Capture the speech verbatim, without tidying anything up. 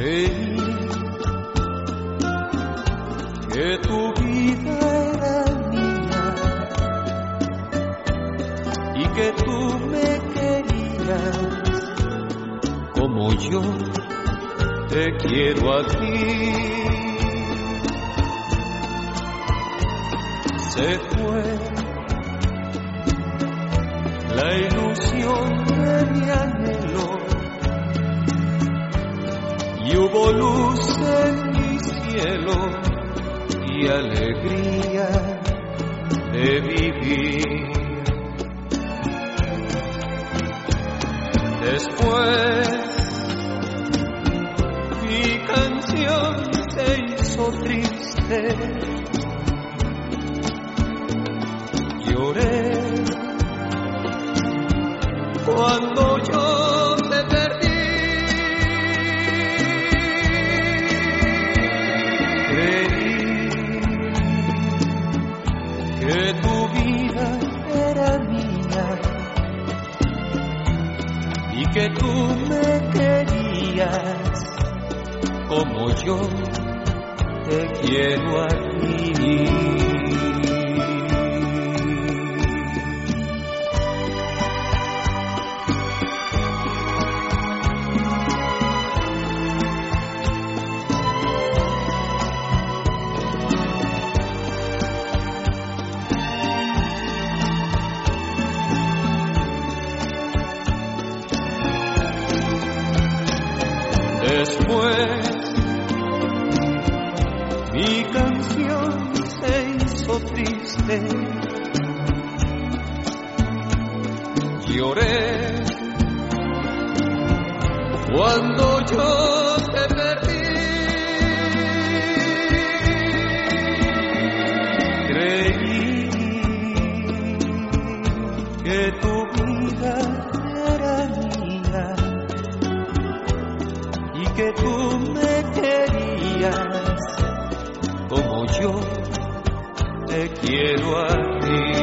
Creí que tu vida era mía y que tú me querías como yo te quiero a ti. Se fue la ilusión de mi anhelo y hubo luz en mi cielo y alegría de vivir. Después mi canción se hizo triste, lloré cuando yo te perdí. Creí que tu vida era mía y que tú me querías como yo te quiero a ti. Después mi canción se hizo triste, lloré cuando yo te perdí. Creí que tu vida era mía y que tú me querías como yo te quiero a ti.